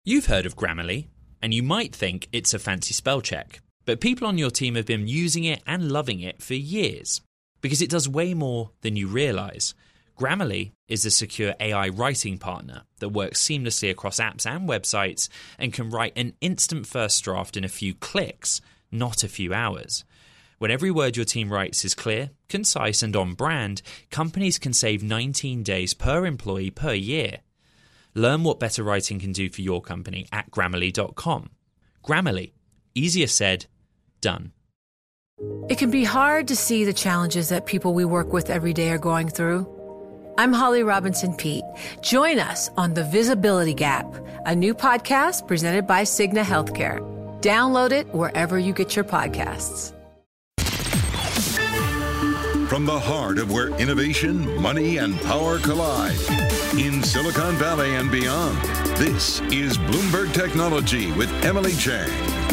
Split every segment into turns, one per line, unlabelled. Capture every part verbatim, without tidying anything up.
You've heard of Grammarly, and you might think it's a fancy spell check, but people on your team have been using it and loving it for years, because it does way more than you realise. Grammarly is a secure A I writing partner that works seamlessly across apps and websites and can write an instant first draft in a few clicks, not a few hours. When every word your team writes is clear, concise and on brand, companies can save nineteen days per employee per year. Learn what better writing can do for your company at Grammarly dot com. Grammarly. Easier said, done.
It can be hard to see the challenges that people we work with every day are going through. I'm Holly Robinson Peete. Join us on The Visibility Gap, a new podcast presented by Cigna Healthcare. Download it wherever you get your podcasts.
From the heart of where innovation, money, and power collide, in Silicon Valley and beyond, this is Bloomberg Technology with Emily Chang.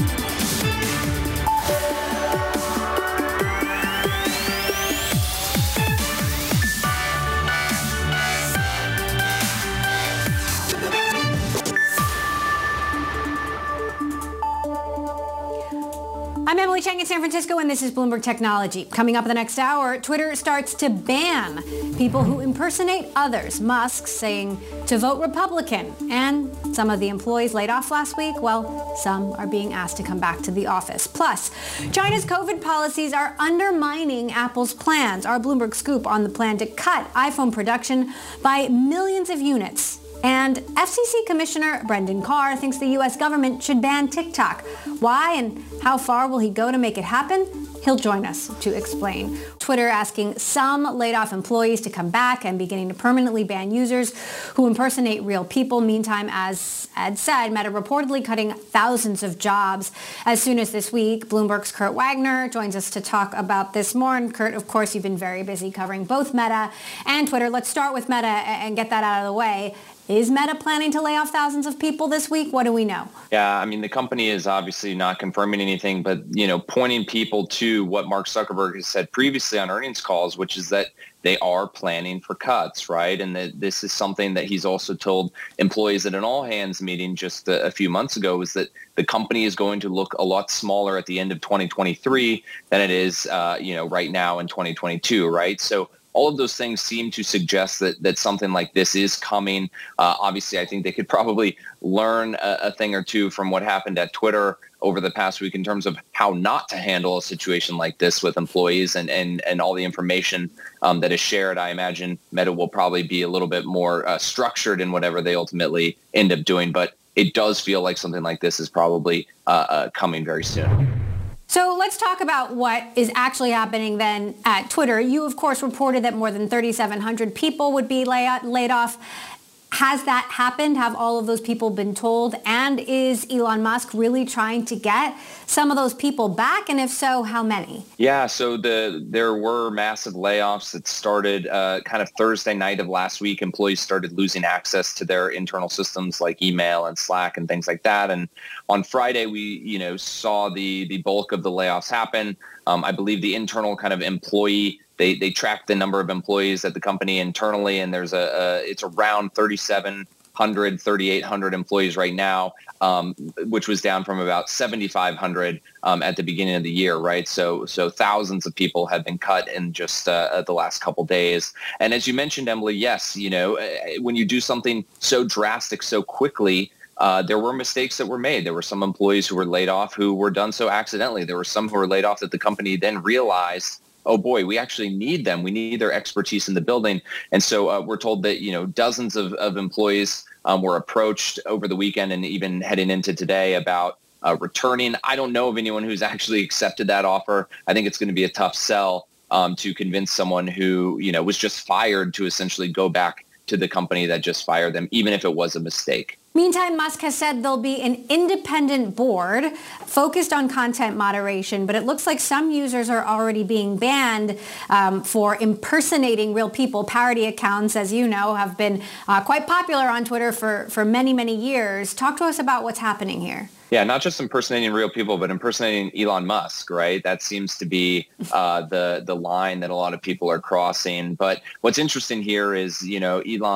I'm Emily Chang in San Francisco, and this is Bloomberg Technology. Coming up in the next hour, Twitter starts to ban people who impersonate others. Musk saying to vote Republican. And some of the employees laid off last week, well, some are being asked to come back to the office. Plus, China's COVID policies are undermining Apple's plans. Our Bloomberg scoop on the plan to cut iPhone production by millions of units. And F C C Commissioner Brendan Carr thinks the U S government should ban TikTok. Why and how far will he go to make it happen? He'll join us to explain. Twitter asking some laid-off employees to come back and beginning to permanently ban users who impersonate real people. Meantime, as Ed said, Meta reportedly cutting thousands of jobs as soon as this week. Bloomberg's Kurt Wagner joins us to talk about this more. And Kurt, of course, you've been very busy covering both Meta and Twitter. Let's start with Meta and get that out of the way. Is Meta planning to lay off thousands of people this week? What do we know?
Yeah, I mean, the company is obviously not confirming anything, but, you know, pointing people to what Mark Zuckerberg has said previously on earnings calls, which is that they are planning for cuts, right? And that this is something that he's also told employees at an all-hands meeting just a, a few months ago, is that the company is going to look a lot smaller at the end of twenty twenty-three than it is, uh, you know, right now in twenty twenty-two, right? So all of those things seem to suggest that that something like this is coming. Uh, obviously, I think they could probably learn a, a thing or two from what happened at Twitter over the past week in terms of how not to handle a situation like this with employees and and, and all the information um, that is shared. I imagine Meta will probably be a little bit more uh, structured in whatever they ultimately end up doing. But it does feel like something like this is probably uh, uh, coming very soon.
So let's talk about what is actually happening then at Twitter. You, of course, reported that more than thirty-seven hundred people would be lay- laid off. Has that happened? Have all of those people been told? And is Elon Musk really trying to get some of those people back? And if so, how many?
Yeah, so the there were massive layoffs that started uh, kind of Thursday night of last week. Employees started losing access to their internal systems like email and Slack and things like that. And on Friday, we you know saw the the bulk of the layoffs happen. Um, I believe the internal kind of employee They they track the number of employees at the company internally, and there's a, a it's around thirty-seven hundred, thirty-eight hundred employees right now, um, which was down from about seventy-five hundred um, at the beginning of the year, right? So so thousands of people have been cut in just uh, the last couple days. And as you mentioned, Emily, yes, you know, when you do something so drastic so quickly, Uh, there were mistakes that were made. There were some employees who were laid off who were done so accidentally. There were some who were laid off that the company then realized, oh boy, we actually need them. We need their expertise in the building. And so uh, we're told that, you know, dozens of, of employees um, were approached over the weekend and even heading into today about uh, returning. I don't know of anyone who's actually accepted that offer. I think it's going to be a tough sell um, to convince someone who, you know, was just fired to essentially go back to the company that just fired them, even if it was a mistake.
Meantime, Musk has said there'll be an independent board focused on content moderation, but it looks like some users are already being banned um, for impersonating real people. Parody accounts, as you know, have been uh, quite popular on Twitter for, for many, many years. Talk to us about what's happening here.
Yeah, not just impersonating real people, but impersonating Elon Musk, right? That seems to be uh, the the line that a lot of people are crossing. But what's interesting here is, you know, Elon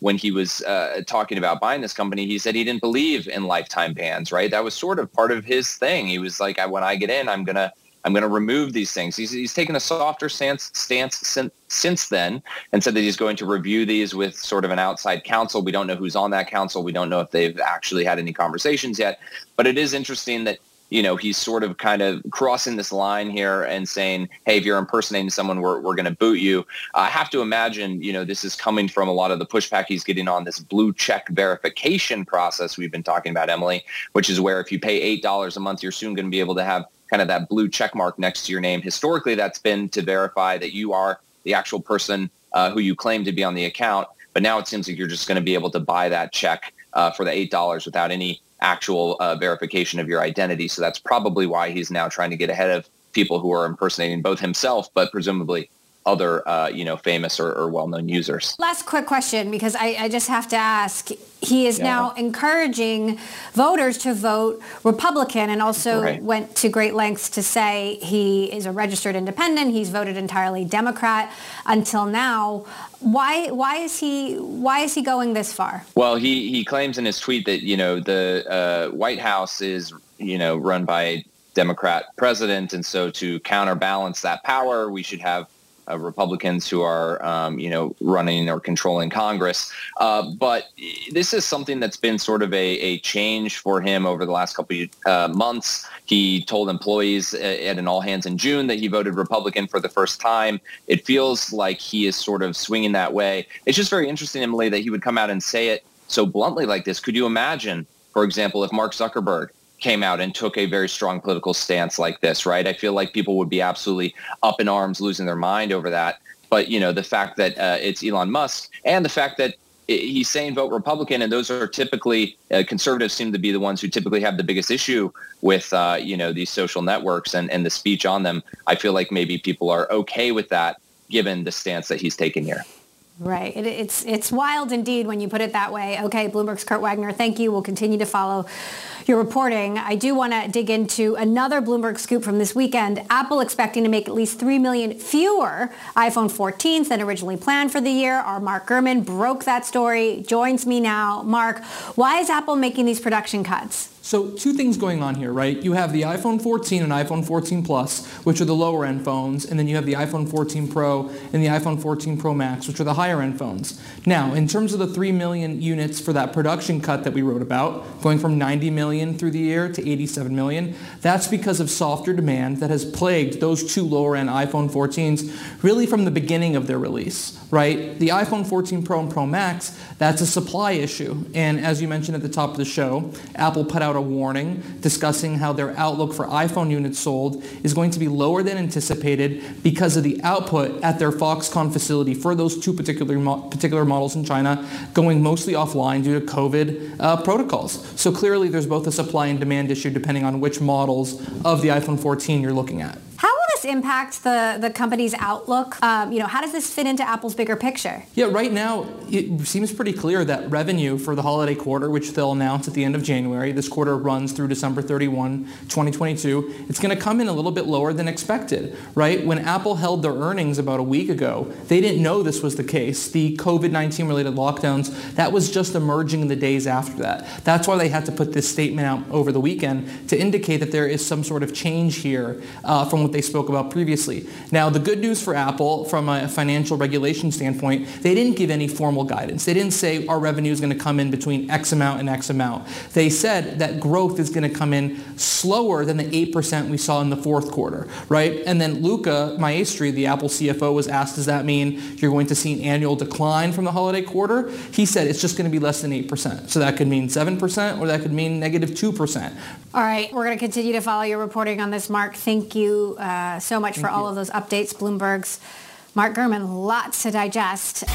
when he was uh, talking about buying this company, he said he didn't believe in lifetime bans, right? That was sort of part of his thing. He was like, I, when I get in, I'm going to I'm going to remove these things. He's, he's taken a softer stance, stance since, since then and said that he's going to review these with sort of an outside counsel. We don't know who's on that counsel. We don't know if they've actually had any conversations yet. But it is interesting that, you know, he's sort of kind of crossing this line here and saying, hey, if you're impersonating someone, we're, we're going to boot you. I have to imagine, you know, this is coming from a lot of the pushback he's getting on this blue check verification process we've been talking about, Emily, which is where if you pay eight dollars a month, you're soon going to be able to have kind of that blue check mark next to your name. Historically, that's been to verify that you are the actual person uh, who you claim to be on the account. But now it seems like you're just going to be able to buy that check uh, for the eight dollars without any actual uh, verification of your identity. So that's probably why he's now trying to get ahead of people who are impersonating both himself, but presumably other, uh, you know, famous or, or well-known users.
Last quick question, because I, I just have to ask. He is
yeah.
now encouraging voters to vote Republican and also
right.
went to great lengths to say he is a registered independent. He's voted entirely Democrat until now. Why why is he why is he going this far?
Well, he, he claims in his tweet that, you know, the uh, White House is, you know, run by a Democrat president. And so to counterbalance that power, we should have Uh, Republicans who are, um, you know, running or controlling Congress. Uh, but this is something that's been sort of a, a change for him over the last couple of uh, months. He told employees at an all hands in June that he voted Republican for the first time. It feels like he is sort of swinging that way. It's just very interesting, Emily, that he would come out and say it so bluntly like this. Could you imagine, for example, if Mark Zuckerberg came out and took a very strong political stance like this, right? I feel like people would be absolutely up in arms, losing their mind over that. But, you know, the fact that uh, it's Elon Musk and the fact that he's saying vote Republican, and those are typically, uh, conservatives seem to be the ones who typically have the biggest issue with, uh, you know, these social networks and, and the speech on them. I feel like maybe people are okay with that given the stance that he's taken here.
Right. It, it's it's wild indeed when you put it that way. Okay, Bloomberg's Kurt Wagner, thank you. We'll continue to follow your reporting. I do want to dig into another Bloomberg scoop from this weekend. Apple expecting to make at least three million fewer iPhone fourteens than originally planned for the year. Our Mark Gurman broke that story, joins me now. Mark, why is Apple making these production cuts?
So two things going on here, right? You have the iPhone fourteen and iPhone fourteen Plus, which are the lower end phones, and then you have the iPhone fourteen Pro and the iPhone fourteen Pro Max, which are the higher end phones. Now, in terms of the three million units for that production cut that we wrote about, going from ninety million through the year to eighty-seven million, that's because of softer demand that has plagued those two lower end iPhone fourteens really from the beginning of their release, right? The iPhone fourteen Pro and Pro Max, that's a supply issue. And as you mentioned at the top of the show, Apple put out a warning discussing how their outlook for iPhone units sold is going to be lower than anticipated because of the output at their Foxconn facility for those two particular mo- particular models in China going mostly offline due to COVID uh, protocols. So clearly there's both a supply and demand issue depending on which models of the iPhone fourteen you're looking at.
How will this impact the, the company's outlook? Um, you know, how does this fit into Apple's bigger picture?
Yeah, right now it seems pretty clear that revenue for the holiday quarter, which they'll announce at the end of January, this quarter runs through December thirty-first, twenty twenty-two, it's going to come in a little bit lower than expected, right? When Apple held their earnings about a week ago, they didn't know this was the case. The COVID nineteen related lockdowns, that was just emerging in the days after that. That's why they had to put this statement out over the weekend to indicate that there is some sort of change here uh, from what they spoke about previously. Now, the good news for Apple from a financial regulation standpoint, they didn't give any formal guidance. They didn't say our revenue is going to come in between X amount and X amount. They said that growth is going to come in slower than the eight percent we saw in the fourth quarter, right? And then Luca Maestri, the Apple C F O, was asked, does that mean you're going to see an annual decline from the holiday quarter? He said it's just going to be less than eight percent. So that could mean seven percent or that could mean negative two percent.
All right, we're going to continue to follow your reporting on this, Mark. Thank you uh, so much
Thank
for all
you.
of those updates. Bloomberg's Mark Gurman, lots to digest.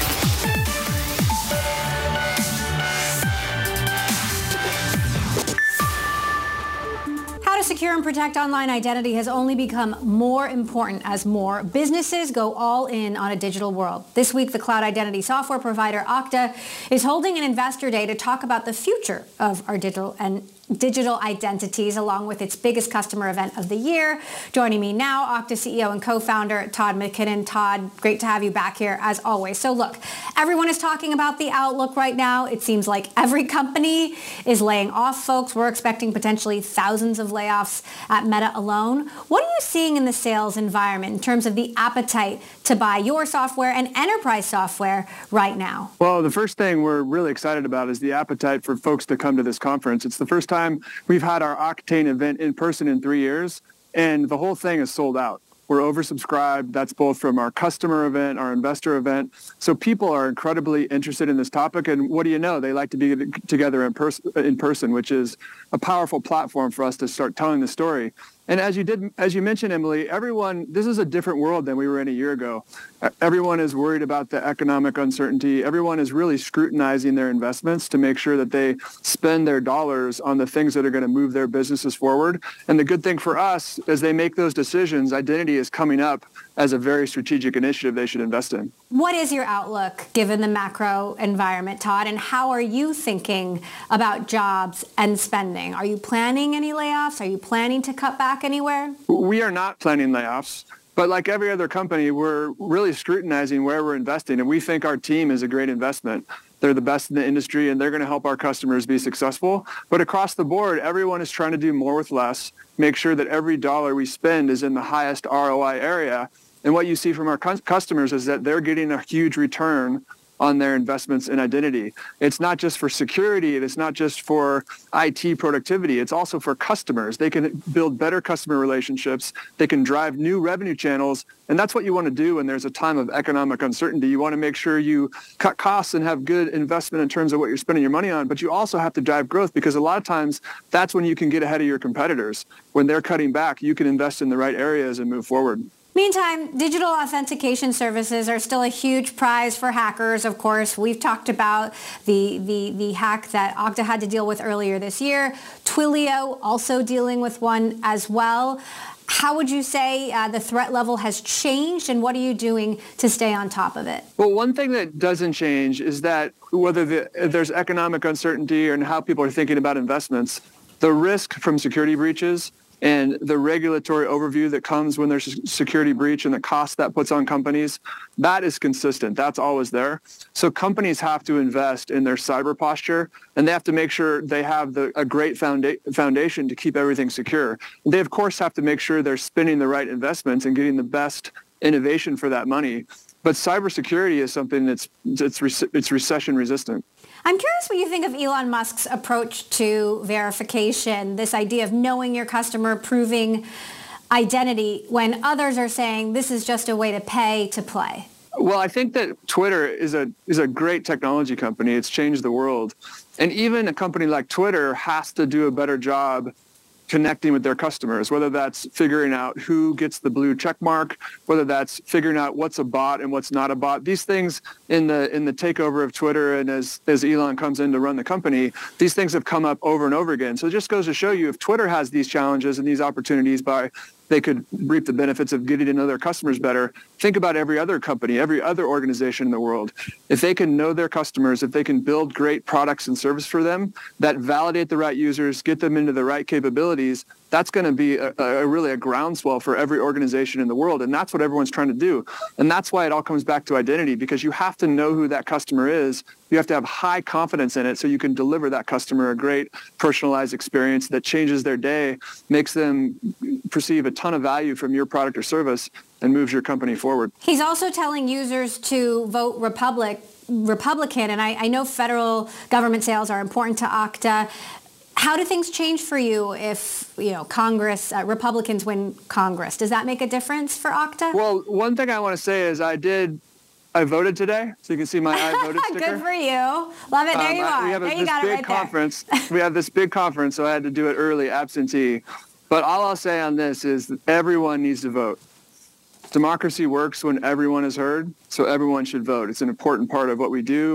to secure and protect online identity has only become more important as more businesses go all in on a digital world. This week, the cloud identity software provider Okta is holding an investor day to talk about the future of our digital and digital identities, along with its biggest customer event of the year. Joining me now, Okta C E O and co-founder Todd McKinnon. Todd, great to have you back here as always. So look, everyone is talking about the outlook right now. It seems like every company is laying off folks. We're expecting potentially thousands of layoffs at Meta alone. What are you seeing in the sales environment in terms of the appetite to buy your software and enterprise software right now?
Well, the first thing we're really excited about is the appetite for folks to come to this conference. It's the first time we've had our Oktane event in person in three years, and the whole thing is sold out. We're oversubscribed. That's both from our customer event, our investor event. So people are incredibly interested in this topic. And what do you know? They like to be together in, pers- in person, which is a powerful platform for us to start telling the story. And as you did, as you mentioned, Emily, everyone, this is a different world than we were in a year ago. Everyone is worried about the economic uncertainty. Everyone is really scrutinizing their investments to make sure that they spend their dollars on the things that are going to move their businesses forward. And the good thing for us, as they make those decisions, identity is coming up as a very strategic initiative they should invest in.
What is your outlook given the macro environment, Todd, and how are you thinking about jobs and spending? Are you planning any layoffs? Are you planning to cut back anywhere?
We are not planning layoffs, but like every other company, we're really scrutinizing where we're investing, and we think our team is a great investment. They're the best in the industry, and they're going to help our customers be successful. But across the board, everyone is trying to do more with less, make sure that every dollar we spend is in the highest R O I area. And what you see from our cu- customers is that they're getting a huge return on their investments in identity. It's not just for security. It's not just for I T productivity. It's also for customers. They can build better customer relationships. They can drive new revenue channels. And that's what you want to do when there's a time of economic uncertainty. You want to make sure you cut costs and have good investment in terms of what you're spending your money on. But you also have to drive growth, because a lot of times that's when you can get ahead of your competitors. When they're cutting back, you can invest in the right areas and move forward.
Meantime, digital authentication services are still a huge prize for hackers. Of course, we've talked about the, the, the hack that Okta had to deal with earlier this year. Twilio also dealing with one as well. How would you say uh, the threat level has changed, and what are you doing to stay on top of it?
Well, one thing that doesn't change is that whether the, there's economic uncertainty and how people are thinking about investments, the risk from security breaches and the regulatory overview that comes when there's a security breach and the cost that puts on companies, that is consistent. That's always there. So companies have to invest in their cyber posture, and they have to make sure they have the, a great founda- foundation to keep everything secure. They, of course, have to make sure they're spending the right investments and getting the best innovation for that money. But cybersecurity is something that's it's, it's recession resistant.
I'm curious what you think of Elon Musk's approach to verification, this idea of knowing your customer, proving identity, when others are saying this is just a way to pay to play.
Well, I think that Twitter is a is a great technology company. It's changed the world. And even a company like Twitter has to do a better job connecting with their customers, whether that's figuring out who gets the blue check mark, whether that's figuring out what's a bot and what's not a bot. These things in the in the takeover of Twitter and as, as Elon comes in to run the company, these things have come up over and over again. So it just goes to show you, if Twitter has these challenges and these opportunities by they could reap the benefits of getting to know their customers better. Think about every other company, every other organization in the world. If they can know their customers, if they can build great products and service for them that validate the right users, get them into the right capabilities, that's going to be a, a really a groundswell for every organization in the world. And that's what everyone's trying to do. And that's why it all comes back to identity, because you have to know who that customer is. You have to have high confidence in it so you can deliver that customer a great personalized experience that changes their day, makes them perceive a ton of value from your product or service, and moves your company forward.
He's also telling users to vote Republic, Republican, and I, I know federal government sales are important to Okta. How do things change for you if, you know, Congress, uh, Republicans win Congress? Does that make a difference for Okta?
Well, one thing I want to say is I did, I voted today, so you can see my I voted sticker.
Good for you. Love it. There um, you are.
We have
there
a,
you
this
got
big
it right
conference.
there.
We have this big conference, so I had to do it early, absentee. But all I'll say on this is that everyone needs to vote. Democracy works when everyone is heard, so everyone should vote. It's an important part of what we do.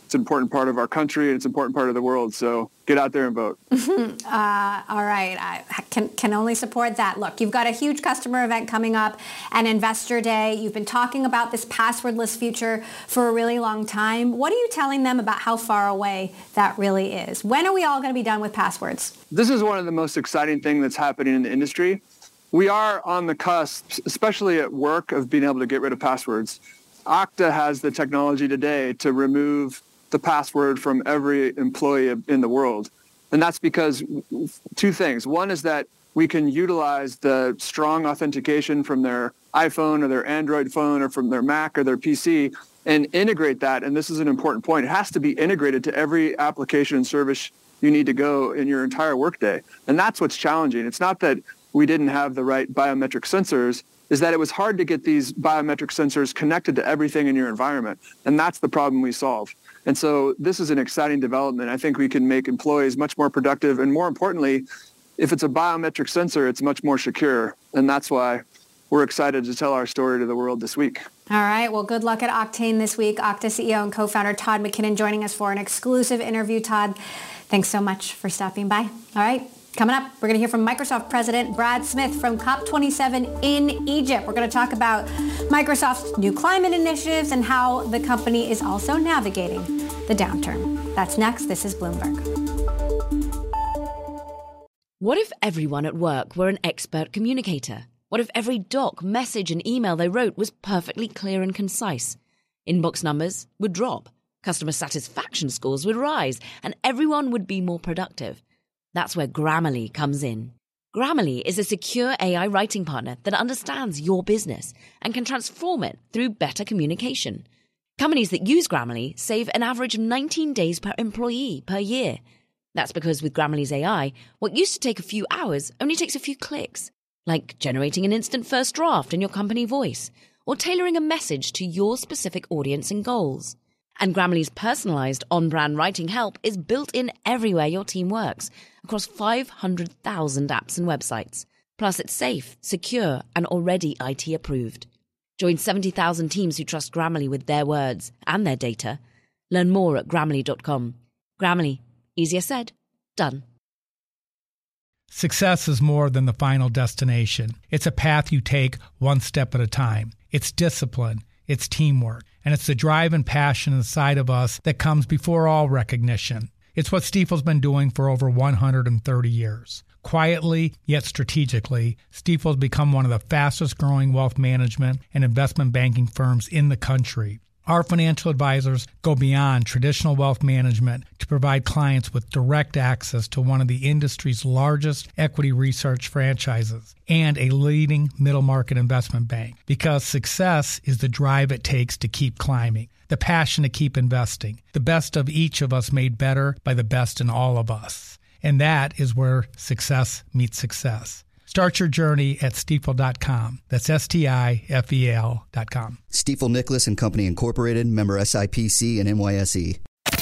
It's an important part of our country, and it's an important part of the world. So get out there and vote.
uh, all right. I can, can only support that. Look, you've got a huge customer event coming up, an Investor Day. You've been talking about this passwordless future for a really long time. What are you telling them about how far away that really is? When are we all going to be done with passwords?
This is one of the most exciting things that's happening in the industry. We are on the cusp, especially at work, of being able to get rid of passwords. Okta has the technology today to remove the password from every employee in the world. And that's because two things. One is that we can utilize the strong authentication from their iPhone or their Android phone or from their Mac or their P C and integrate that. And this is an important point. It has to be integrated to every application and service you need to go in your entire workday. And that's what's challenging. It's not that we didn't have the right biometric sensors, is that it was hard to get these biometric sensors connected to everything in your environment. And that's the problem we solve. And so this is an exciting development. I think we can make employees much more productive. And more importantly, if it's a biometric sensor, it's much more secure. And that's why we're excited to tell our story to the world this week.
All right. Well, good luck at Oktane this week. Okta C E O and co-founder Todd McKinnon joining us for an exclusive interview. Todd, thanks so much for stopping by. All right. Coming up, we're going to hear from Microsoft President Brad Smith from COP twenty-seven in Egypt. We're going to talk about Microsoft's new climate initiatives and how the company is also navigating the downturn. That's next. This is Bloomberg.
What if everyone at work were an expert communicator? What if every doc, message, and email they wrote was perfectly clear and concise? Inbox numbers would drop, customer satisfaction scores would rise, and everyone would be more productive. That's where Grammarly comes in. Grammarly is a secure A I writing partner that understands your business and can transform it through better communication. Companies that use Grammarly save an average of nineteen days per employee per year. That's because with Grammarly's A I, what used to take a few hours only takes a few clicks, like generating an instant first draft in your company voice or tailoring a message to your specific audience and goals. And Grammarly's personalized on-brand writing help is built in everywhere your team works, across five hundred thousand apps and websites. Plus, it's safe, secure, and already I T approved. Join seventy thousand teams who trust Grammarly with their words and their data. Learn more at Grammarly dot com. Grammarly. Easier said, done.
Success is more than the final destination. It's a path you take one step at a time. It's discipline. It's teamwork. And it's the drive and passion inside of us that comes before all recognition. It's what Stifel's been doing for over one hundred thirty years. Quietly, yet strategically, Stifel's become one of the fastest growing wealth management and investment banking firms in the country. Our financial advisors go beyond traditional wealth management to provide clients with direct access to one of the industry's largest equity research franchises and a leading middle market investment bank. Because success is the drive it takes to keep climbing, the passion to keep investing, the best of each of us made better by the best in all of us. And that is where success meets success. Start your journey at Stifel dot com. That's S T I F E L dot com.
Stifel Nicholas and Company Incorporated, member S I P C and N Y S E.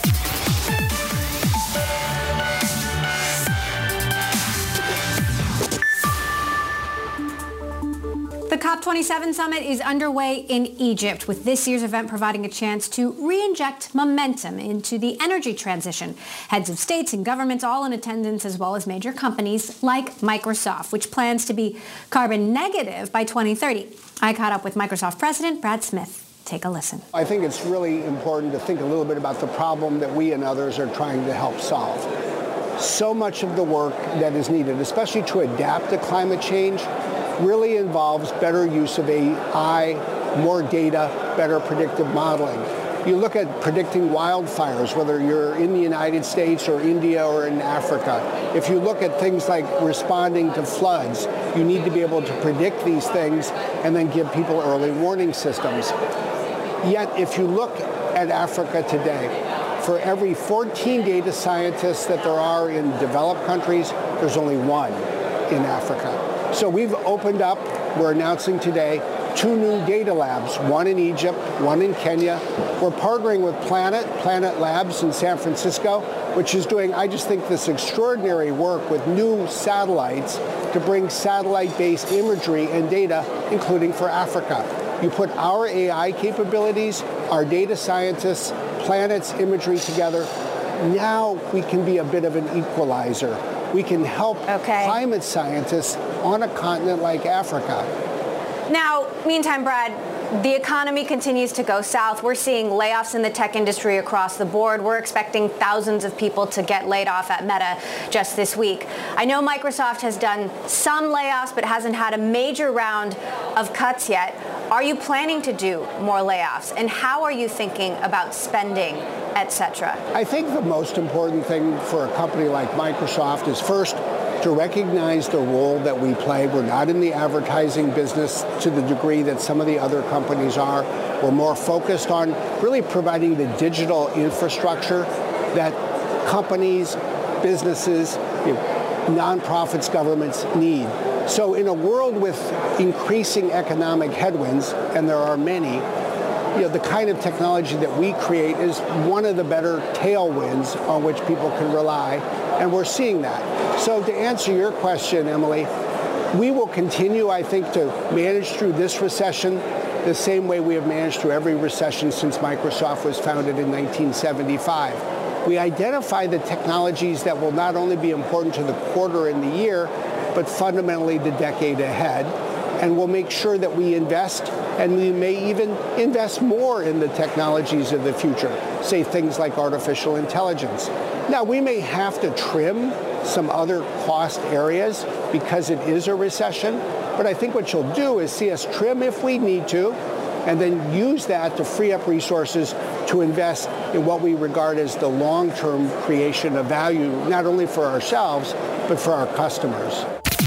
The COP twenty-seven summit is underway in Egypt, with this year's event providing a chance to re-inject momentum into the energy transition. Heads of states and governments all in attendance, as well as major companies like Microsoft, which plans to be carbon negative by twenty thirty. I caught up with Microsoft President Brad Smith. Take a listen.
I think it's really important to think a little bit about the problem that we and others are trying to help solve. So much of the work that is needed, especially to adapt to climate change, really involves better use of A I, more data, better predictive modeling. You look at predicting wildfires, whether you're in the United States or India or in Africa. If you look at things like responding to floods, you need to be able to predict these things and then give people early warning systems. Yet, if you look at Africa today, for every fourteen data scientists that there are in developed countries, there's only one in Africa. So we've opened up, we're announcing today, two new data labs, one in Egypt, one in Kenya. We're partnering with Planet, Planet Labs in San Francisco, which is doing, I just think, this extraordinary work with new satellites to bring satellite-based imagery and data, including for Africa. You put our A I capabilities, our data scientists, planet's imagery together, now we can be a bit of an equalizer. We can help okay. climate scientists on a continent like Africa.
Now, meantime, Brad, the economy continues to go south. We're seeing layoffs in the tech industry across the board. We're expecting thousands of people to get laid off at Meta just this week. I know Microsoft has done some layoffs, but hasn't had a major round of cuts yet. Are you planning to do more layoffs? And how are you thinking about spending, et cetera?
I think the most important thing for a company like Microsoft is first to recognize the role that we play. We're not in the advertising business to the degree that some of the other companies are. We're more focused on really providing the digital infrastructure that companies, businesses, you know, nonprofits, governments need. So in a world with increasing economic headwinds, and there are many, you know, the kind of technology that we create is one of the better tailwinds on which people can rely, and we're seeing that. So to answer your question, Emily, we will continue, I think, to manage through this recession the same way we have managed through every recession since Microsoft was founded in nineteen seventy-five. We identify the technologies that will not only be important to the quarter and the year, but fundamentally the decade ahead. And we'll make sure that we invest, and we may even invest more in the technologies of the future, say things like artificial intelligence. Now, we may have to trim some other cost areas because it is a recession, but I think what you'll do is see us trim if we need to, and then use that to free up resources to invest in what we regard as the long-term creation of value, not only for ourselves, but for our customers.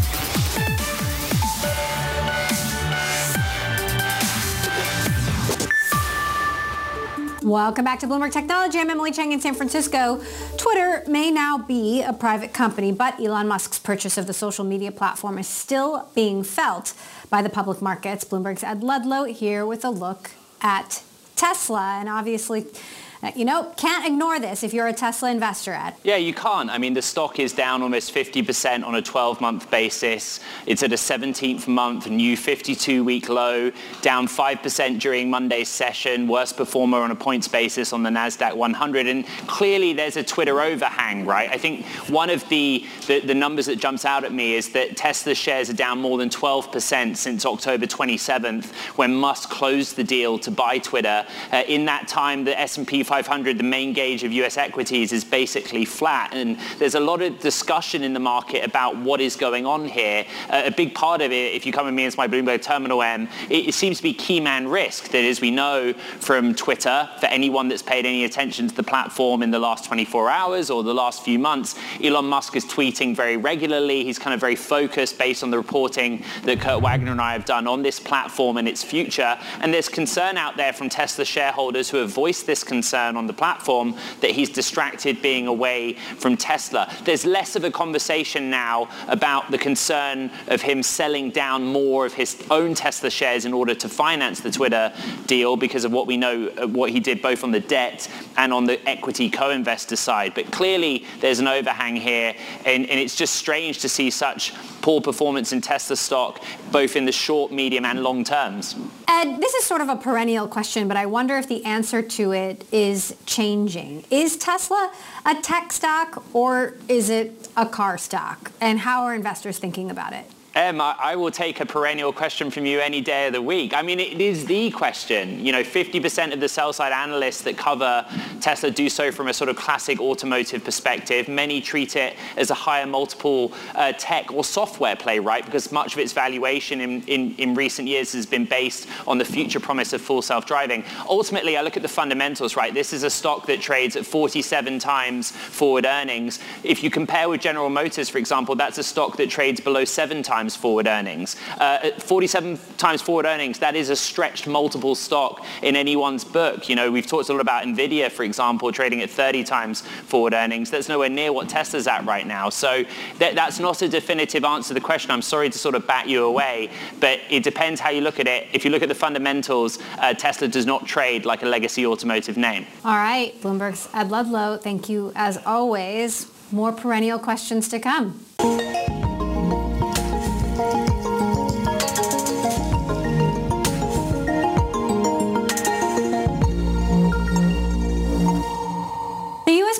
Welcome back to Bloomberg Technology. I'm Emily Chang in San Francisco. Twitter may now be a private company, but Elon Musk's purchase of the social media platform is still being felt by the public markets. Bloomberg's Ed Ludlow here with a look at Tesla. And obviously, you know, can't ignore this if you're a Tesla investor, Ed.
Yeah, you can't. I mean, the stock is down almost fifty percent on a twelve-month basis. It's at a seventeenth month, new fifty-two week low, down five percent during Monday's session, worst performer on a points basis on the NASDAQ one hundred. And clearly there's a Twitter overhang, right? I think one of the, the, the numbers that jumps out at me is that Tesla shares are down more than twelve percent since October twenty-seventh, when Musk closed the deal to buy Twitter. Uh, in that time, the S and P five hundred, the main gauge of U S equities, is basically flat. And there's a lot of discussion in the market about what is going on here. Uh, a big part of it, if you come with me as my Bloomberg Terminal M, it, it seems to be key man risk. That is, we know from Twitter, for anyone that's paid any attention to the platform in the last twenty-four hours or the last few months, Elon Musk is tweeting very regularly. He's kind of very focused based on the reporting that Kurt Wagner and I have done on this platform and its future. And there's concern out there from Tesla shareholders who have voiced this concern on the platform that he's distracted being away from Tesla. There's less of a conversation now about the concern of him selling down more of his own Tesla shares in order to finance the Twitter deal because of what we know, what he did both on the debt and on the equity co-investor side. But clearly there's an overhang here, and, and it's just strange to see such poor performance in Tesla stock, both in the short, medium, and long terms.
Ed, this is sort of a perennial question, but I wonder if the answer to it is changing. Is Tesla a tech stock, or is it a car stock? And how are investors thinking about it?
Em, I, I will take a perennial question from you any day of the week. I mean, it is the question. You know, fifty percent of the sell-side analysts that cover Tesla do so from a sort of classic automotive perspective. Many treat it as a higher multiple uh, tech or software play, right? Because much of its valuation in, in, in recent years has been based on the future promise of full self-driving. Ultimately, I look at the fundamentals, right? This is a stock that trades at forty-seven times forward earnings. If you compare with General Motors, for example, that's a stock that trades below seven times forward earnings. Uh, at forty-seven times forward earnings, that is a stretched multiple stock in anyone's book. You know, we've talked a lot about Nvidia, for example, trading at thirty times forward earnings. That's nowhere near what Tesla's at right now. So that, that's not a definitive answer to the question. I'm sorry to sort of bat you away, but it depends how you look at it. If you look at the fundamentals, uh, Tesla does not trade like a legacy automotive name.
All right, Bloomberg's Ed Ludlow, thank you as always. More perennial questions to come.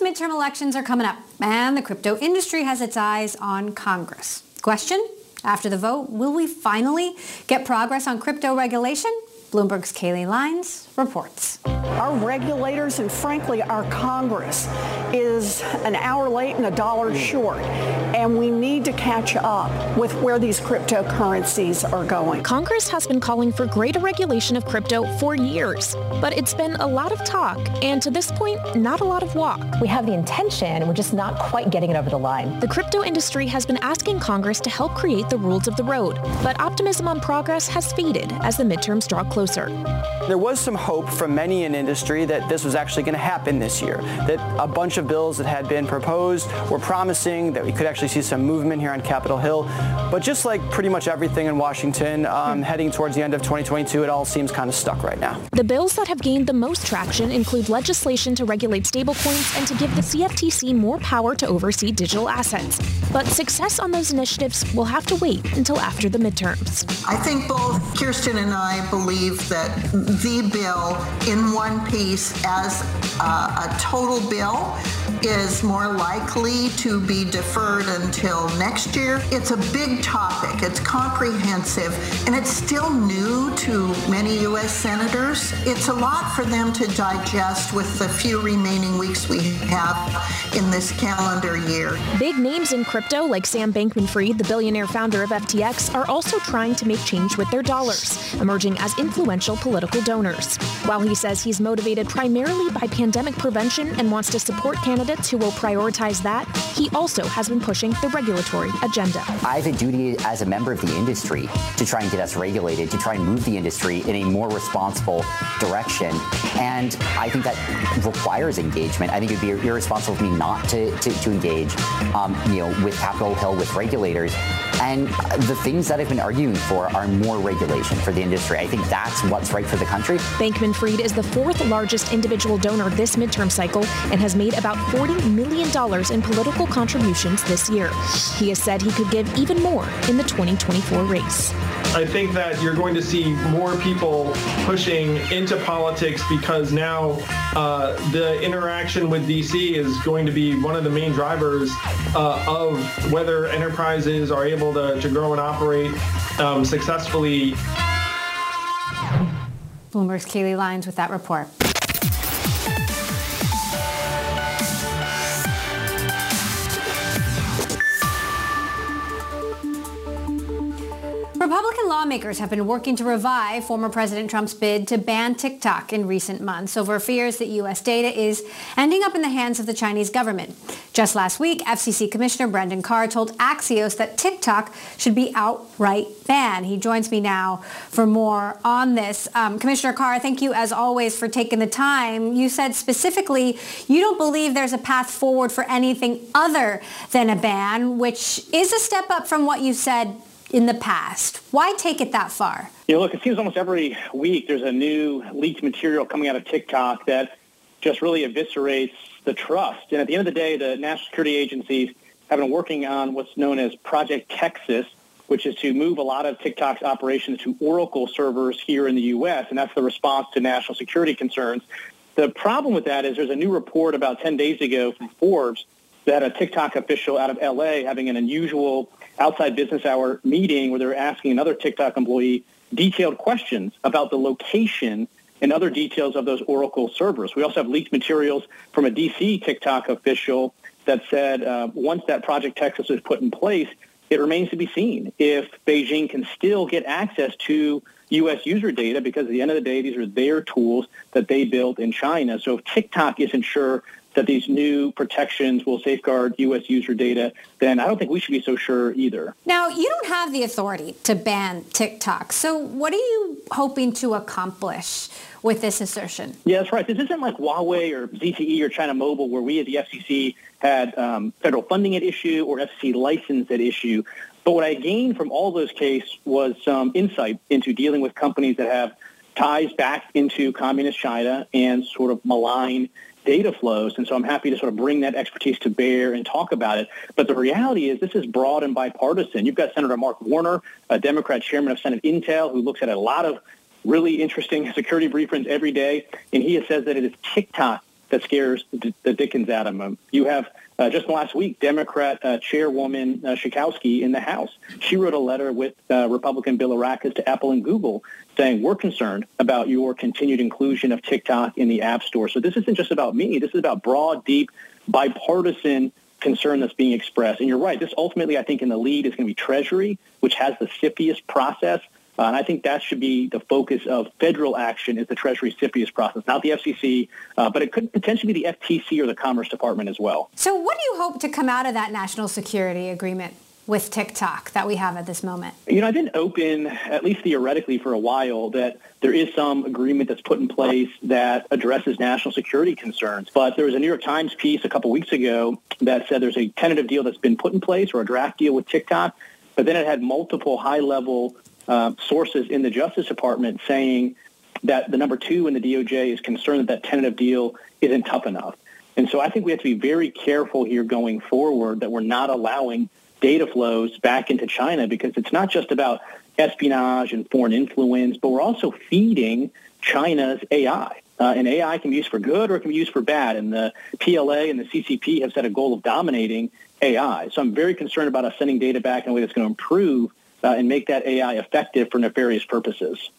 midterm elections are coming up, and the crypto industry has its eyes on Congress. Question? After the vote, will we finally get progress on crypto regulation? Bloomberg's Kaylee Lines reports.
Our regulators and, frankly, our Congress is an hour late and a dollar short, and we need to catch up with where these cryptocurrencies are going.
Congress has been calling for greater regulation of crypto for years, but it's been a lot of talk, and to this point, not a lot of walk.
We have the intention, we're just not quite getting it over the line.
The crypto industry has been asking Congress to help create the rules of the road, but optimism on progress has faded as the midterms draw closer.
There was some hope from many in industry that this was actually going to happen this year, that a bunch of bills that had been proposed were promising, that we could actually see some movement here on Capitol Hill. But just like pretty much everything in Washington, um, heading towards the end of twenty twenty-two, it all seems kind of stuck right now.
The bills that have gained the most traction include legislation to regulate stablecoins and to give the C F T C more power to oversee digital assets. But success on those initiatives will have to wait until after the midterms.
I think both Kirsten and I believe that the bill in one piece as uh, a total bill is more likely to be deferred until next year. It's a big topic. It's comprehensive, and it's still new to many U S senators. It's a lot for them to digest with the few remaining weeks we have in this calendar year.
Big names in crypto like Sam Bankman-Fried, the billionaire founder of F T X, are also trying to make change with their dollars, emerging as influential political donors. While he says he's motivated primarily by pandemic prevention and wants to support candidates who will prioritize that, he also has been pushing the regulatory agenda.
I have a duty as a member of the industry to try and get us regulated, to try and move the industry in a more responsible direction. And I think that requires engagement. I think it would be irresponsible of me not to, to, to engage, um, you know, with Capitol Hill, with regulators. And the things that I've been arguing for are more regulation for the industry. I think that's what's right for the country.
Bankman-Fried is the fourth largest individual donor this midterm cycle and has made about forty million dollars in political contributions this year. He has said he could give even more in the twenty twenty-four race.
I think that you're going to see more people pushing into politics because now uh, the interaction with D C is going to be one of the main drivers uh, of whether enterprises are able to, to grow and operate um, successfully.
Bloomberg's Kaylee Lines with that report. Republican lawmakers have been working to revive former President Trump's bid to ban TikTok in recent months over fears that U S data is ending up in the hands of the Chinese government. Just last week, F C C Commissioner Brendan Carr told Axios that TikTok should be outright banned. He joins me now for more on this. Um, Commissioner Carr, thank you as always for taking the time. You said specifically you don't believe there's a path forward for anything other than a ban, which is a step up from what you said in the past. Why take it that far?
You know, look, it seems almost every week there's a new leaked material coming out of TikTok that just really eviscerates the trust. And at the end of the day, the national security agencies have been working on what's known as Project Texas, which is to move a lot of TikTok's operations to Oracle servers here in the U S, and that's the response to national security concerns. The problem with that is there's a new report about ten days ago from Forbes that a TikTok official out of L A having an unusual outside business hour meeting where they're asking another TikTok employee detailed questions about the location and other details of those Oracle servers. We also have leaked materials from a D C TikTok official that said uh, once that Project Texas is put in place, it remains to be seen if Beijing can still get access to U S user data, because at the end of the day, these are their tools that they built in China. So if TikTok isn't sure that these new protections will safeguard U S user data, then I don't think we should be so sure either.
Now, you don't have the authority to ban TikTok. So what are you hoping to accomplish with this assertion?
Yeah, that's right. This isn't like Huawei or Z T E or China Mobile, where we at the F C C had um, federal funding at issue or F C C license at issue. But what I gained from all those cases was some insight into dealing with companies that have ties back into communist China and sort of malign data flows. And so I'm happy to sort of bring that expertise to bear and talk about it. But the reality is this is broad and bipartisan. You've got Senator Mark Warner, a Democrat chairman of Senate Intel, who looks at a lot of really interesting security briefings every day. And he says that it is TikTok that scares the, the dickens out of them. You have, uh, just last week, Democrat uh, Chairwoman uh, Schakowsky in the House. She wrote a letter with uh, Republican Bill Aracas to Apple and Google saying, we're concerned about your continued inclusion of TikTok in the App Store. So this isn't just about me. This is about broad, deep, bipartisan concern that's being expressed. And you're right. This ultimately, I think, in the lead is going to be Treasury, which has the CFIUS process. Uh, and I think that should be the focus of federal action, is the Treasury CFIUS process, not the F C C, uh, but it could potentially be the F T C or the Commerce Department as well.
So what do you hope to come out of that national security agreement with TikTok that we have at this moment?
You know, I've been open, at least theoretically, for a while, that there is some agreement that's put in place that addresses national security concerns. But there was a New York Times piece a couple weeks ago that said there's a tentative deal that's been put in place, or a draft deal with TikTok, but then it had multiple high-level Uh, sources in the Justice Department saying that the number two in the D O J is concerned that that tentative deal isn't tough enough. And so I think we have to be very careful here going forward that we're not allowing data flows back into China, because it's not just about espionage and foreign influence, but we're also feeding China's A I. Uh, and A I can be used for good or it can be used for bad. And the P L A and the C C P have set a goal of dominating A I. So I'm very concerned about us sending data back in a way that's going to improve Uh, and make that A I effective for nefarious purposes.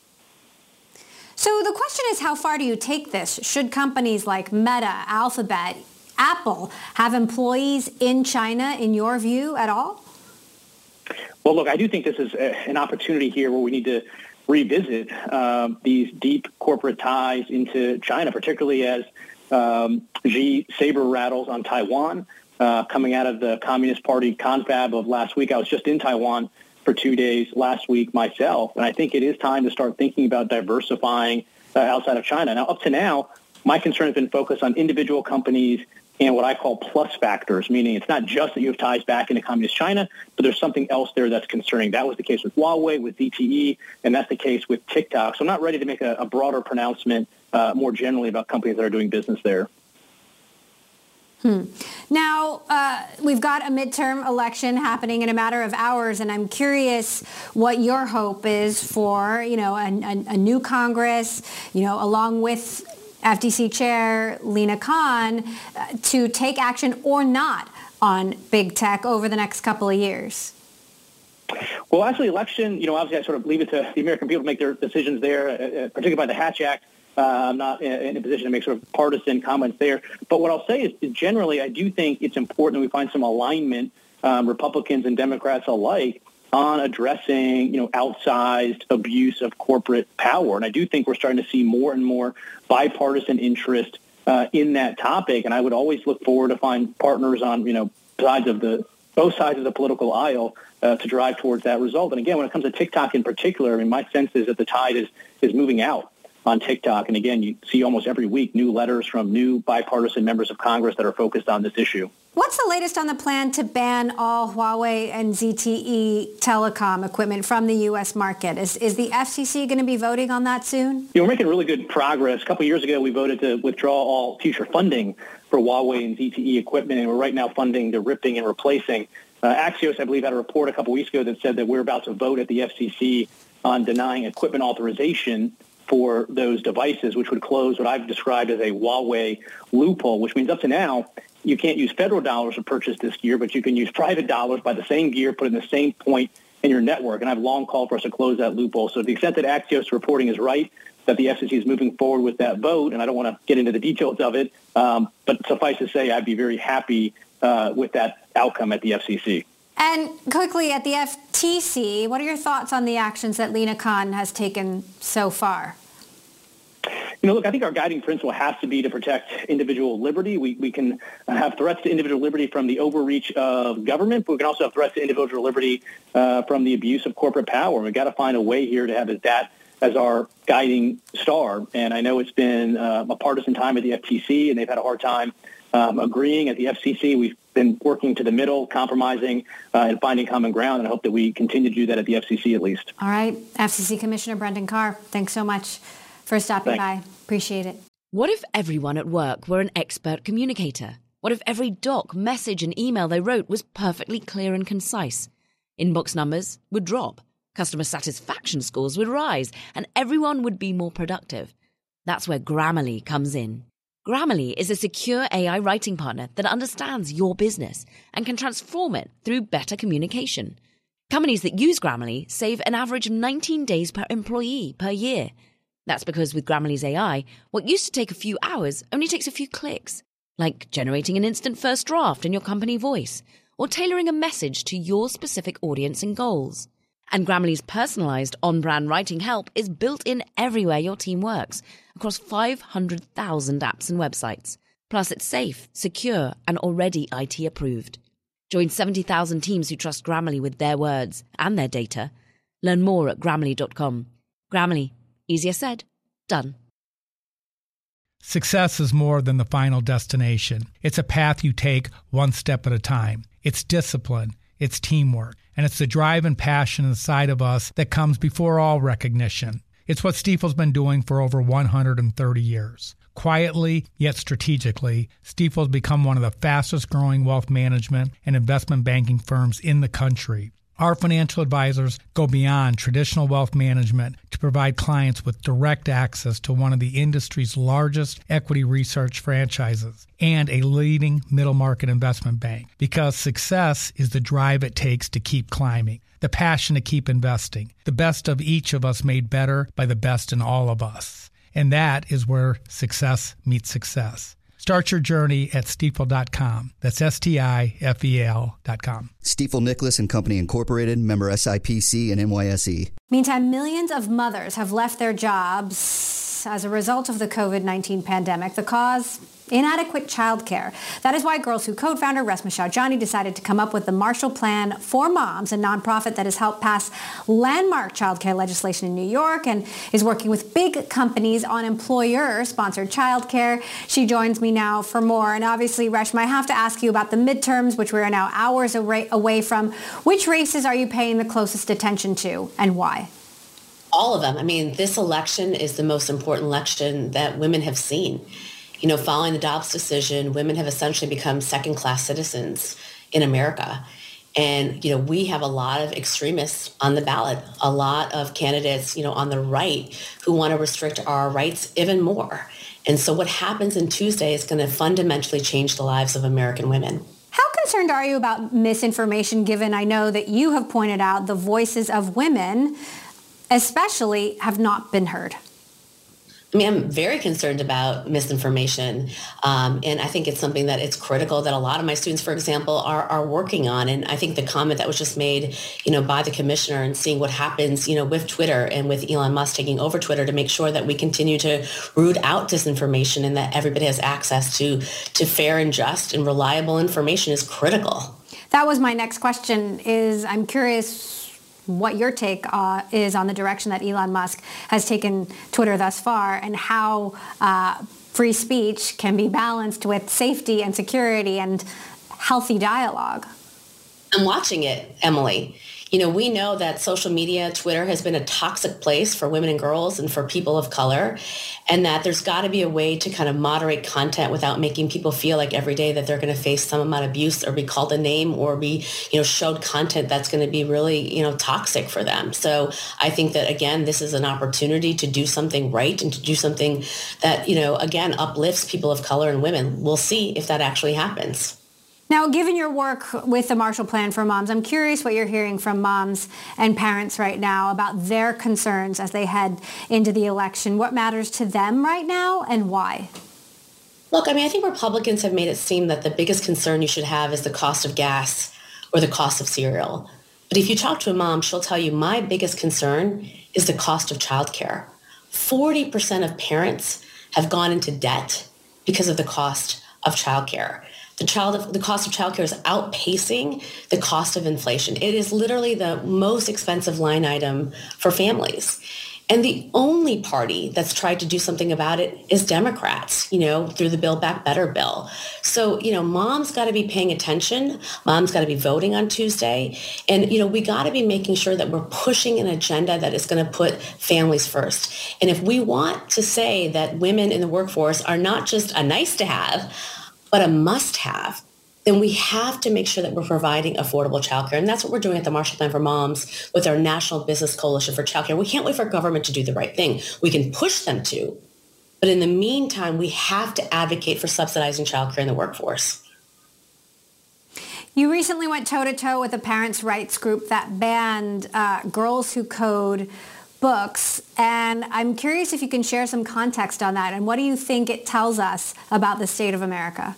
So the question is, how far do you take this? Should companies like Meta, Alphabet, Apple have employees in China, in your view, at all?
Well, look, I do think this is a, an opportunity here where we need to revisit uh, these deep corporate ties into China, particularly as um, Xi saber rattles on Taiwan, uh, coming out of the Communist Party confab of last week. I was just in Taiwan for two days last week myself, and I think it is time to start thinking about diversifying uh, outside of China. Now, up to now, my concern has been focused on individual companies and what I call plus factors, meaning it's not just that you have ties back into communist China, but there's something else there that's concerning. That was the case with Huawei, with Z T E, and that's the case with TikTok. So I'm not ready to make a, a broader pronouncement uh, more generally about companies that are doing business there.
Hmm. Now, uh, we've got a midterm election happening in a matter of hours, and I'm curious what your hope is for, you know, a, a, a new Congress, you know, along with F T C Chair Lina Khan, uh, to take action or not on big tech over the next couple of years.
Well, actually, election, you know, obviously I sort of leave it to the American people to make their decisions there, uh, particularly by the Hatch Act. Uh, I'm not in a position to make sort of partisan comments there. But what I'll say is, is generally, I do think it's important that we find some alignment, um, Republicans and Democrats alike, on addressing, you know, outsized abuse of corporate power. And I do think we're starting to see more and more bipartisan interest uh, in that topic. And I would always look forward to find partners on, you know, sides of the both sides of the political aisle uh, to drive towards that result. And again, when it comes to TikTok in particular, I mean, my sense is that the tide is is moving out on TikTok. And again, you see almost every week new letters from new bipartisan members of Congress that are focused on this issue.
What's the latest on the plan to ban all Huawei and Z T E telecom equipment from the U S market? Is, is the F C C going to be voting on that soon?
You know, we're making really good progress. A couple of years ago, we voted to withdraw all future funding for Huawei and Z T E equipment, and we're right now funding the ripping and replacing. Uh, Axios, I believe, had a report a couple weeks ago that said that we're about to vote at the F C C on denying equipment authorization for those devices, which would close what I've described as a Huawei loophole, which means up to now, you can't use federal dollars to purchase this gear, but you can use private dollars, buy the same gear, put it in the same point in your network. And I've long called for us to close that loophole. So to the extent that Axios reporting is right, that the F C C is moving forward with that vote, and I don't want to get into the details of it, um, but suffice to say, I'd be very happy uh, with that outcome at the F C C.
And quickly, at the F T C, what are your thoughts on the actions that Lina Khan has taken so far?
You know, look, I think our guiding principle has to be to protect individual liberty. We we can have threats to individual liberty from the overreach of government, but we can also have threats to individual liberty uh, from the abuse of corporate power. We've got to find a way here to have that as our guiding star. And I know it's been uh, a partisan time at the F T C, and they've had a hard time um, agreeing at the F C C. We've been working to the middle, compromising, uh, and finding common ground, and I hope that we continue to do that at the F C C at least.
All right. F C C Commissioner Brendan Carr, thanks so much for stopping
Thanks.
by. Appreciate it.
What if everyone at work were an expert communicator? What if every doc, message and email they wrote was perfectly clear and concise? Inbox numbers would drop, customer satisfaction scores would rise, and everyone would be more productive. That's where Grammarly comes in. Grammarly is a secure A I writing partner that understands your business and can transform it through better communication. Companies that use Grammarly save an average of nineteen days per employee per year. That's because with Grammarly's A I, what used to take a few hours only takes a few clicks, like generating an instant first draft in your company voice or tailoring a message to your specific audience and goals. And Grammarly's personalized on-brand writing help is built in everywhere your team works, across five hundred thousand apps and websites. Plus, it's safe, secure, and already I T approved. Join seventy thousand teams who trust Grammarly with their words and their data. Learn more at Grammarly dot com. Grammarly. Easier said, done.
Success is more than the final destination. It's a path you take one step at a time. It's discipline. It's teamwork. And it's the drive and passion inside of us that comes before all recognition. It's what Stifel's been doing for over one hundred thirty years. Quietly, yet strategically, Stifel's become one of the fastest growing wealth management and investment banking firms in the country. Our financial advisors go beyond traditional wealth management to provide clients with direct access to one of the industry's largest equity research franchises and a leading middle market investment bank, because success is the drive it takes to keep climbing, the passion to keep investing, the best of each of us made better by the best in all of us. And that is where success meets success. Start your journey at Stifel dot com. That's S T I F E L dot com.
Stifel Nicholas and Company Incorporated, member S I P C and N Y S E.
Meantime, millions of mothers have left their jobs as a result of the covid nineteen pandemic. The cause? Inadequate childcare. That is why Girls Who Code founder Resmaa Shahjani decided to come up with the Marshall Plan for Moms, a nonprofit that has helped pass landmark childcare legislation in New York and is working with big companies on employer-sponsored childcare. She joins me now for more. And obviously, Resmaa, I have to ask you about the midterms, which we are now hours away from. Which races are you paying the closest attention to, and why?
All of them. I mean, this election is the most important election that women have seen. You know, following the Dobbs decision, women have essentially become second-class citizens in America. And, you know, we have a lot of extremists on the ballot, a lot of candidates, you know, on the right who want to restrict our rights even more. And so what happens on Tuesday is going to fundamentally change the lives of American women.
How concerned are you about misinformation, given I know that you have pointed out the voices of women, especially, have not been heard?
I mean, I'm very concerned about misinformation, um, and I think it's something that it's critical that a lot of my students, for example, are, are working on. And I think the comment that was just made, you know, by the commissioner and seeing what happens, you know, with Twitter and with Elon Musk taking over Twitter to make sure that we continue to root out disinformation and that everybody has access to, to fair and just and reliable information is critical.
That was my next question. Is I'm curious what your take uh, is on the direction that Elon Musk has taken Twitter thus far, and how uh, free speech can be balanced with safety and security and healthy dialogue.
I'm watching it, Emily. You know, we know that social media, Twitter, has been a toxic place for women and girls and for people of color, and that there's got to be a way to kind of moderate content without making people feel like every day that they're going to face some amount of abuse or be called a name or be, you know, showed content that's going to be really, you know, toxic for them. So I think that, again, this is an opportunity to do something right and to do something that, you know, again, uplifts people of color and women. We'll see if that actually happens.
Now, given your work with the Marshall Plan for Moms, I'm curious what you're hearing from moms and parents right now about their concerns as they head into the election. What matters to them right now and why?
Look, I mean, I think Republicans have made it seem that the biggest concern you should have is the cost of gas or the cost of cereal. But if you talk to a mom, she'll tell you my biggest concern is the cost of childcare. forty percent of parents have gone into debt because of the cost of childcare. The child, the cost of childcare is outpacing the cost of inflation. It is literally the most expensive line item for families. And the only party that's tried to do something about it is Democrats, you know, through the Build Back Better bill. So, you know, mom's got to be paying attention. Mom's got to be voting on Tuesday. And, you know, we got to be making sure that we're pushing an agenda that is going to put families first. And if we want to say that women in the workforce are not just a nice to have, but a must-have, then we have to make sure that we're providing affordable childcare. And that's what we're doing at the Marshall Plan for Moms with our National Business Coalition for Childcare. We can't wait for government to do the right thing. We can push them to, But in the meantime, we have to advocate for subsidizing childcare in the workforce.
You recently went toe-to-toe with a parents' rights group that banned uh, Girls Who Code books, and I'm curious if you can share some context on that, and what do you think it tells us about the state of America?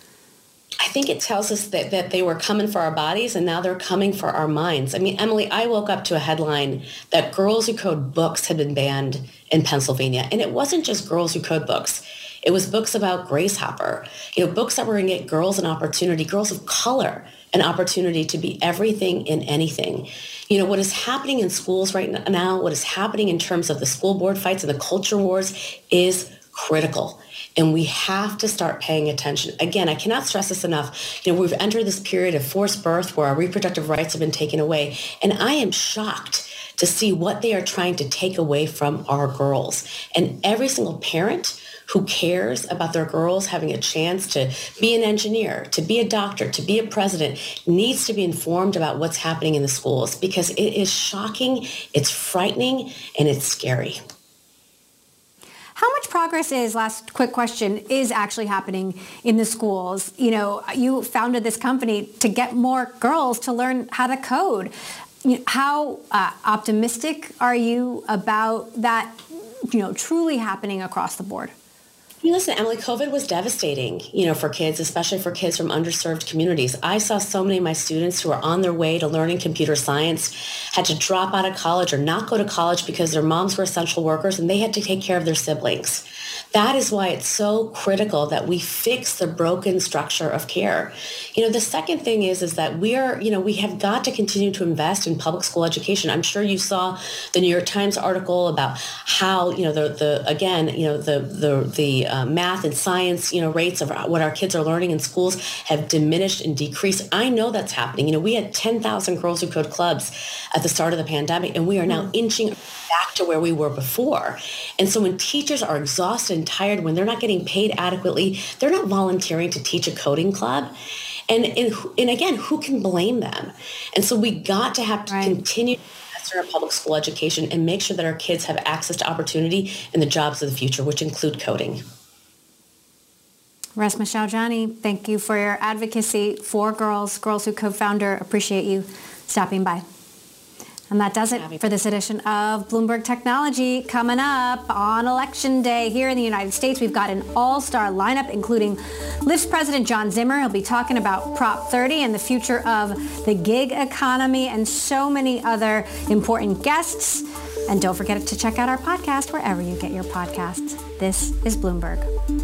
I think it tells us that, that they were coming for our bodies, and now they're coming for our minds. I mean, Emily, I woke up to a headline that Girls Who Code books had been banned in Pennsylvania, and it wasn't just Girls Who Code books. It was books about Grace Hopper, you know, books that were going to get girls an opportunity, girls of color, an opportunity to be everything and anything. You know, what is happening in schools right now, what is happening in terms of the school board fights and the culture wars is critical. And we have to start paying attention. Again, I cannot stress this enough. You know, we've entered this period of forced birth where our reproductive rights have been taken away. And I am shocked to see what they are trying to take away from our girls. And every single parent who cares about their girls having a chance to be an engineer, to be a doctor, to be a president, needs to be informed about what's happening in the schools, because it is shocking, it's frightening, and it's scary.
How much progress is, last quick question, is actually happening in the schools? You know, you founded this company to get more girls to learn how to code. You know, how uh, optimistic are you about that, you know, truly happening across the board?
I mean, listen, Emily, COVID was devastating, you know, for kids, especially for kids from underserved communities. I saw so many of my students who were on their way to learning computer science had to drop out of college or not go to college because their moms were essential workers and they had to take care of their siblings. That is why it's so critical that we fix the broken structure of care. You know, the second thing is, is that we are, you know, we have got to continue to invest in public school education. I'm sure you saw the New York Times article about how, you know, the, the again, you know, the, the, the uh, math and science, you know, rates of what our kids are learning in schools have diminished and decreased. I know that's happening. You know, we had ten thousand Girls Who Code clubs at the start of the pandemic, and we are now inching back to where we were before. And so when teachers are exhausted and tired, when they're not getting paid adequately, they're not volunteering to teach a coding club. And, and, and again, who can blame them? And so we got to have to right. continue to invest in our public school education and make sure that our kids have access to opportunity and the jobs of the future, which include coding.
Resmaa Shaujani, thank you for your advocacy for girls, Girls Who Code founder. Appreciate you stopping by. And that does it for this edition of Bloomberg Technology. Coming up on Election Day here in the United States, we've got an all-star lineup, including Lyft's President John Zimmer. He'll be talking about Prop thirty and the future of the gig economy and so many other important guests. And don't forget to check out our podcast wherever you get your podcasts. This is Bloomberg.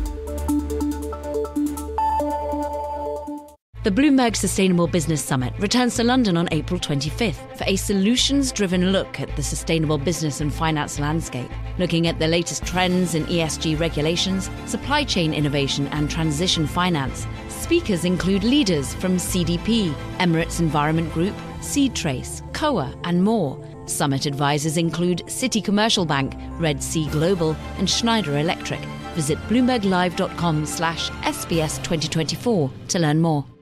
The Bloomberg Sustainable Business Summit returns to London on April twenty-fifth for a solutions-driven look at the sustainable business and finance landscape, looking at the latest trends in E S G regulations, supply chain innovation and transition finance. Speakers include leaders from C D P, Emirates Environment Group, SeedTrace, C O A and more. Summit advisors include Citi Commercial Bank, Red Sea Global and Schneider Electric. Visit bloomberg live dot com slash S B S twenty twenty-four to learn more.